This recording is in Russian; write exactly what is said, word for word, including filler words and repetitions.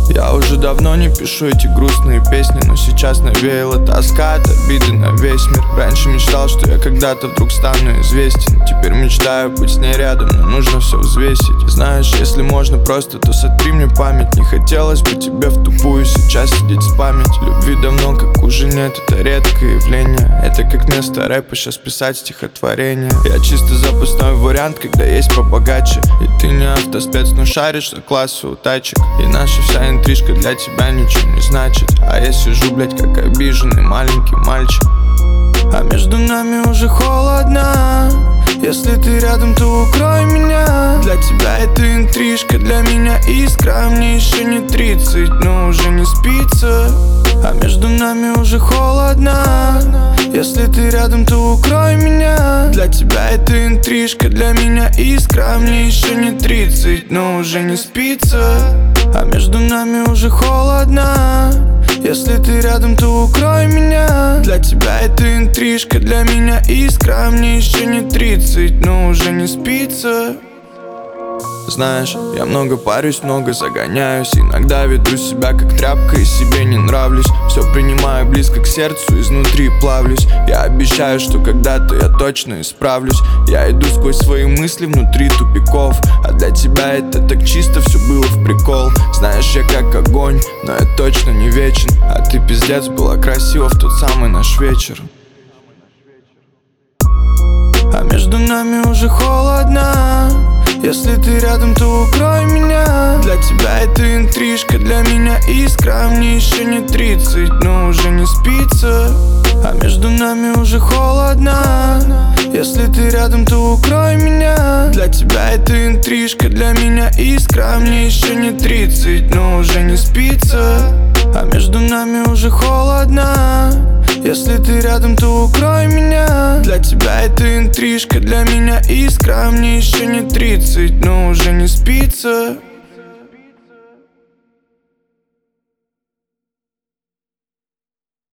Я уже давно не пишу эти грустные песни, но сейчас навеяла тоска от обиды на весь мир. Раньше мечтал, что я когда-то вдруг стану известен. Теперь мечтаю быть с ней рядом, но нужно все взвесить. Знаешь, если можно просто, то сотри мне память. Не хотелось бы тебе в тупую сейчас сидеть спамить. Любви давно как уже нет, это редкое явление. Это как вместо рэпа сейчас писать стихотворение. Я чисто запасной вариант, когда есть побогаче. И ты не автоспец, но шаришь за классы у тачек. И наша вся интрижка для тебя ничего не значит. А я сижу, блять, как обиженный маленький мальчик. А между нами уже холодно. Если ты рядом, то укрой меня. Для тебя это интрижка, для меня искра. Мне еще не тридцать, но уже не спится. А между нами уже холодно. Если ты рядом, то укрой меня. Для тебя это интрижка, для меня искра. Мне еще не тридцать, но уже не спится. А между нами уже холодно. Если ты рядом, то укрой меня. Для тебя это интрижка, для меня искра. Мне еще не тридцать, но уже не спится. Знаешь, я много парюсь, много загоняюсь. Иногда веду себя как тряпка и себе не нравлюсь. Все принимаю близко к сердцу, изнутри плавлюсь. Я обещаю, что когда-то я точно исправлюсь. Я иду сквозь свои мысли внутри тупиков. А для тебя это так чисто, все было в прикол. Знаешь, я как огонь, но я точно не вечен. А ты пиздец, была красива в тот самый наш вечер. А между нами уже холодно. Если ты рядом, то укрой меня. Для тебя это интрижка, для меня искра. Мне еще не тридцать, но уже не спится. А между нами уже холодно. Если ты рядом, то укрой меня. Для тебя это интрижка, для меня искра. Мне еще не тридцать, но уже не спится. А между нами уже холодно. Если ты рядом, то укрой меня. Для тебя это интрижка, для меня искра. Мне еще не тридцать, но уже не спится.